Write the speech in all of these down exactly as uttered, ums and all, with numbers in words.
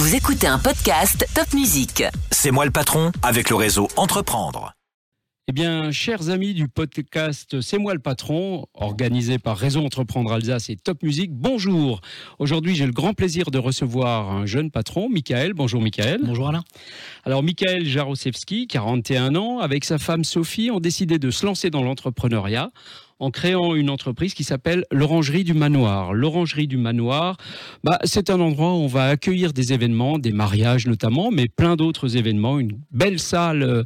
Vous écoutez un podcast Top Musique. C'est moi le patron avec le réseau Entreprendre. Eh bien, chers amis du podcast C'est moi le patron, organisé par Réseau Entreprendre Alsace et Top Musique, bonjour. Aujourd'hui, j'ai le grand plaisir de recevoir un jeune patron, Michael. Bonjour Michael. Bonjour Alain. Alors Michael Jarosewski, quarante et un ans, avec sa femme Sophie, ont décidé de se lancer dans l'entrepreneuriat en créant une entreprise qui s'appelle l'Orangerie du Manoir. L'Orangerie du Manoir, bah, c'est un endroit où on va accueillir des événements, des mariages notamment, mais plein d'autres événements. Une belle salle euh,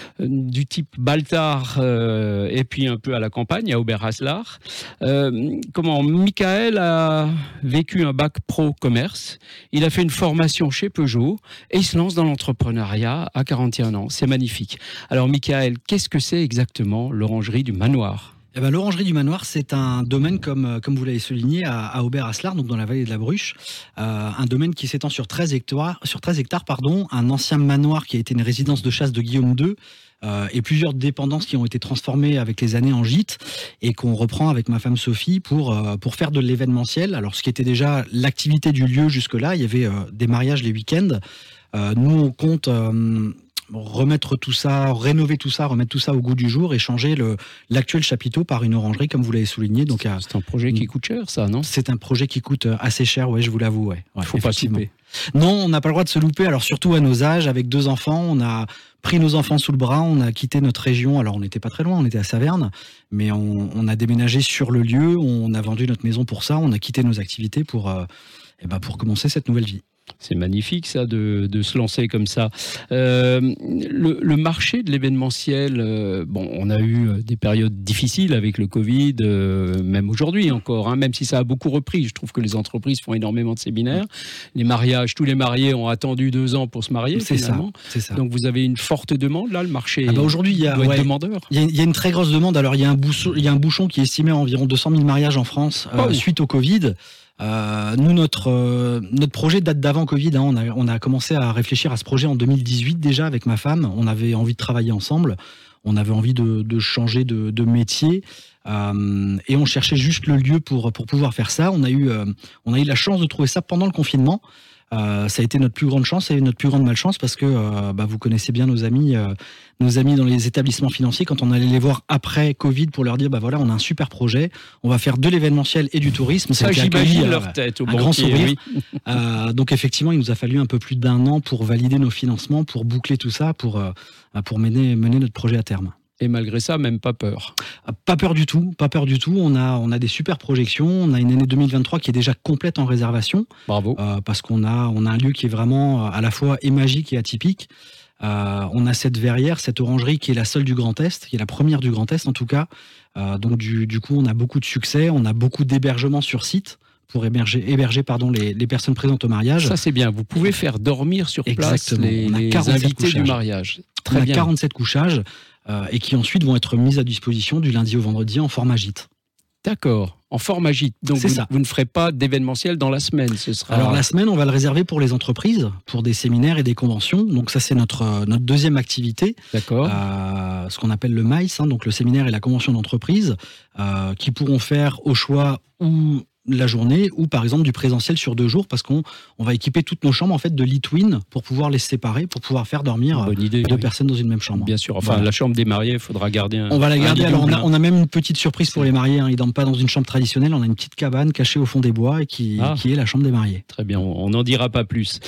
du type Baltard euh, et puis un peu à la campagne, à Oberhaslar. Euh, comment Michael a vécu un bac pro commerce. Il a fait une formation chez Peugeot et il se lance dans l'entrepreneuriat à quarante et un ans. C'est magnifique. Alors Michael, qu'est-ce que c'est exactement l'Orangerie du Manoir ? Eh ben, l'Orangerie du Manoir, c'est un domaine, comme, comme vous l'avez souligné, à, à Oberhaslar, donc dans la vallée de la Bruche. Euh, un domaine qui s'étend sur treize hectares, sur treize hectares pardon, un ancien manoir qui a été une résidence de chasse de Guillaume deux, euh, et plusieurs dépendances qui ont été transformées avec les années en gîtes, et qu'on reprend avec ma femme Sophie pour, euh, pour faire de l'événementiel. Alors, ce qui était déjà l'activité du lieu jusque-là, il y avait euh, des mariages les week-ends. Euh, nous, on compte... Euh, remettre tout ça, rénover tout ça, remettre tout ça au goût du jour et changer le, l'actuel chapiteau par une orangerie, comme vous l'avez souligné. Donc, c'est un projet qui coûte cher, ça, non ? C'est un projet qui coûte assez cher, ouais, je vous l'avoue. Ouais. Il ne faut pas se louper. Non, on n'a pas le droit de se louper, alors surtout à nos âges, avec deux enfants, on a pris nos enfants sous le bras, on a quitté notre région, alors on n'était pas très loin, on était à Saverne, mais on, on a déménagé sur le lieu, on a vendu notre maison pour ça, on a quitté nos activités pour, euh, eh ben pour commencer cette nouvelle vie. C'est magnifique ça de, de se lancer comme ça. Euh, le, le marché de l'événementiel, euh, bon, on a eu des périodes difficiles avec le Covid, euh, même aujourd'hui encore, hein, même si ça a beaucoup repris. Je trouve que les entreprises font énormément de séminaires. Les mariages, tous les mariés ont attendu deux ans pour se marier. C'est finalement. ça, c'est ça. Donc vous avez une forte demande là, le marché. Ah bah aujourd'hui, il y a doit être ouais, demandeur. Il y, a, il y a une très grosse demande. Alors il y a un bouchon, il y a un bouchon qui est estimé à environ deux cent mille mariages en France euh, oh. suite au Covid. Euh, nous, notre, euh, notre projet date d'avant Covid. Hein. On, a, on a commencé à réfléchir à ce projet en deux mille dix-huit déjà avec ma femme. On avait envie de travailler ensemble. On avait envie de, de changer de, de métier. Euh, et on cherchait juste le lieu pour, pour pouvoir faire ça. On a eu, euh, on a eu la chance de trouver ça pendant le confinement. Euh, ça a été notre plus grande chance et notre plus grande malchance parce que euh, bah, vous connaissez bien nos amis, euh, nos amis dans les établissements financiers. Quand on allait les voir après Covid pour leur dire bah voilà, on a un super projet, on va faire de l'événementiel et du tourisme. Ça, j'imagine euh, leur tête au un banquier, grand sourire. Oui. euh, donc effectivement, il nous a fallu un peu plus d'un an pour valider nos financements, pour boucler tout ça, pour euh, pour mener mener notre projet à terme. Et malgré ça, même pas peur. Pas peur du tout, pas peur du tout. On a, on a des super projections. On a une année deux mille vingt-trois qui est déjà complète en réservation. Bravo. Euh, parce qu'on a, on a un lieu qui est vraiment à la fois et magique et atypique. Euh, on a cette verrière, cette orangerie qui est la seule du Grand Est, qui est la première du Grand Est en tout cas. Euh, donc du, du coup, on a beaucoup de succès. On a beaucoup d'hébergements sur site pour héberger, héberger pardon, les, les personnes présentes au mariage. Ça, c'est bien. Vous pouvez faire dormir sur place les, les invités couchages. du mariage. Très on a bien. quarante-sept couchages euh, et qui ensuite vont être mis à disposition du lundi au vendredi en format gîte. D'accord, en format gîte. Donc vous, vous ne ferez pas d'événementiel dans la semaine, ce sera... Alors la semaine, on va le réserver pour les entreprises, pour des séminaires et des conventions. Donc ça, c'est notre, notre deuxième activité. D'accord. Euh, ce qu'on appelle le M A I C, hein, donc le séminaire et la convention d'entreprise, euh, qui pourront faire au choix ou la journée ou par exemple du présentiel sur deux jours parce qu'on on va équiper toutes nos chambres en fait de lit twin pour pouvoir les séparer, pour pouvoir faire dormir Bonne idée, deux oui. personnes dans une même chambre. Bien sûr, enfin voilà. La chambre des mariés, il faudra garder un On va la garder, alors on a, double. on a même une petite surprise pour les mariés, hein. Ils ne dorment pas dans une chambre traditionnelle, on a une petite cabane cachée au fond des bois et qui, ah. qui est la chambre des mariés. Très bien, on n'en dira pas plus.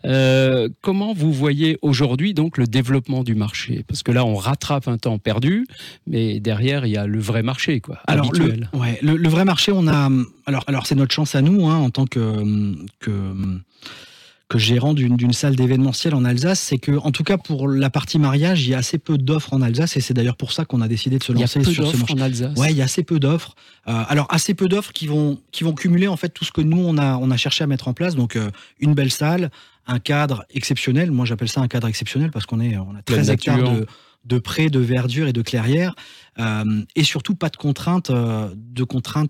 Euh, comment vous voyez aujourd'hui donc le développement du marché ? Parce que là on rattrape un temps perdu, mais derrière il y a le vrai marché quoi, alors, habituel. Le, ouais, le, le vrai marché, on a... Alors, alors c'est notre chance à nous, hein, en tant que, que, que gérant d'une, d'une salle d'événementiel en Alsace, c'est que, en tout cas pour la partie mariage, il y a assez peu d'offres en Alsace et c'est d'ailleurs pour ça qu'on a décidé de se lancer sur ce marché. En Alsace. Ouais, il y a assez peu d'offres. Euh, alors assez peu d'offres qui vont qui vont cumuler en fait tout ce que nous on a on a cherché à mettre en place. Donc euh, une belle salle, un cadre exceptionnel. Moi j'appelle ça un cadre exceptionnel parce qu'on est on a treize hectares de de prés, de verdure et de clairière, euh, et surtout pas de contraintes, euh, de contraintes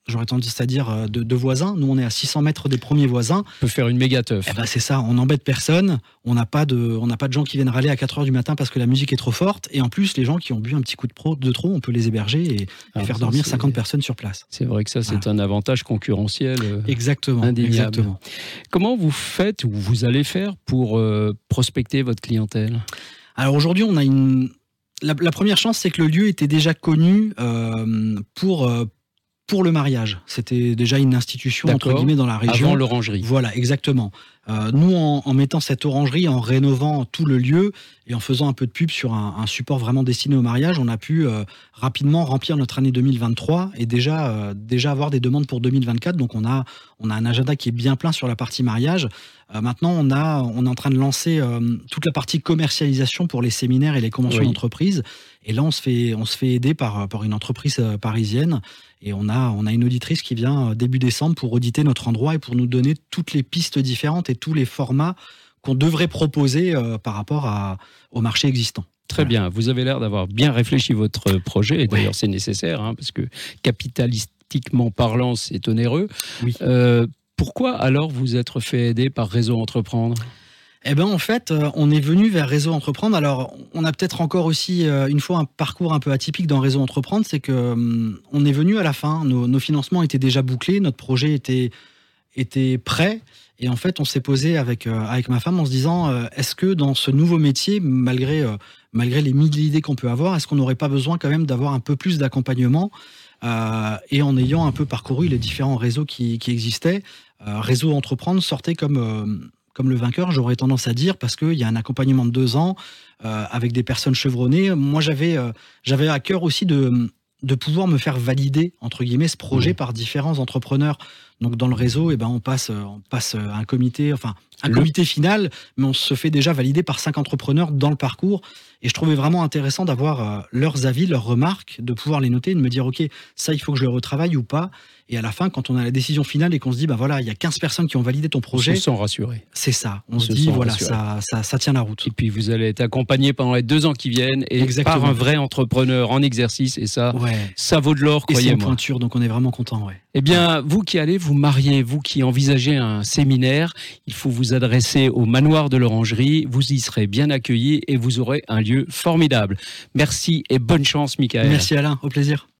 j'aurais tendance à dire, de, de voisins. Nous, on est à six cents mètres des premiers voisins. On peut faire une méga teuf. Eh ben, c'est ça, on n'embête personne. On n'a pas de, on n'a pas de gens qui viennent râler à quatre heures du matin parce que la musique est trop forte. Et en plus, les gens qui ont bu un petit coup de, pro, de trop, on peut les héberger et, Alors et faire ça, dormir c'est... cinquante personnes sur place. C'est vrai que ça, c'est Voilà. un avantage concurrentiel euh, Exactement, indéniable. exactement. Comment vous faites ou vous allez faire pour euh, prospecter votre clientèle ? Alors aujourd'hui, on a une. La, la première chance, c'est que le lieu était déjà connu euh, pour. Euh, Pour le mariage, c'était déjà une institution D'accord. entre guillemets dans la région. Avant l'orangerie. Voilà, exactement. Euh, nous, en, en mettant cette orangerie, en rénovant tout le lieu et en faisant un peu de pub sur un, un support vraiment destiné au mariage, on a pu euh, rapidement remplir notre année deux mille vingt-trois et déjà, euh, déjà avoir des demandes pour deux mille vingt-quatre. Donc on a, on a un agenda qui est bien plein sur la partie mariage. Euh, maintenant, on, a, on est en train de lancer euh, toute la partie commercialisation pour les séminaires et les conventions Oui. d'entreprise. Et là, on se fait, on se fait aider par, par une entreprise euh, parisienne. Et on a, on a une auditrice qui vient début décembre pour auditer notre endroit et pour nous donner toutes les pistes différentes et tous les formats qu'on devrait proposer euh, par rapport à, au marché existant. Très Voilà. bien, vous avez l'air d'avoir bien réfléchi votre projet, et d'ailleurs Ouais. c'est nécessaire, hein, parce que capitalistiquement parlant, c'est onéreux. Oui. Euh, pourquoi alors vous être fait aider par Réseau Entreprendre ? Eh ben en fait, euh, on est venu vers Réseau Entreprendre. Alors, on a peut-être encore aussi euh, une fois un parcours un peu atypique dans Réseau Entreprendre, c'est que hum, on est venu à la fin. Nos, nos financements étaient déjà bouclés, notre projet était était prêt. Et en fait, on s'est posé avec euh, avec ma femme en se disant euh, est-ce que dans ce nouveau métier, malgré euh, malgré les mille idées qu'on peut avoir, est-ce qu'on n'aurait pas besoin quand même d'avoir un peu plus d'accompagnement euh, et en ayant un peu parcouru les différents réseaux qui, qui existaient, euh, Réseau Entreprendre sortait comme euh, comme le vainqueur, j'aurais tendance à dire, parce qu'il y a un accompagnement de deux ans euh, avec des personnes chevronnées. Moi, j'avais, euh, j'avais à cœur aussi de, de pouvoir me faire valider, entre guillemets, ce projet Mmh. par différents entrepreneurs. Donc, dans le réseau, eh ben, on passe, on passe un comité, enfin, un Le- comité final, mais on se fait déjà valider par cinq entrepreneurs dans le parcours. Et je trouvais vraiment intéressant d'avoir euh, leurs avis, leurs remarques, de pouvoir les noter, de me dire, OK, ça, il faut que je le retravaille ou pas. Et à la fin, quand on a la décision finale et qu'on se dit, bah voilà, il y a quinze personnes qui ont validé ton On projet, se sent rassuré. c'est ça. On, On se se dit, sent voilà, rassuré. ça, ça, ça tient la route. Et puis vous allez être accompagné pendant les deux ans qui viennent et Exactement. par un vrai entrepreneur en exercice, et ça, Ouais. ça vaut de l'or, Et c'est une croyez-moi. pointure, donc on est vraiment content, ouais. Eh bien, vous qui allez vous marier, vous qui envisagez un séminaire, il faut vous adresser au manoir de l'Orangerie. Vous y serez bien accueillis et vous aurez un lieu formidable. Merci et bonne chance, Michael. Merci Alain, au plaisir.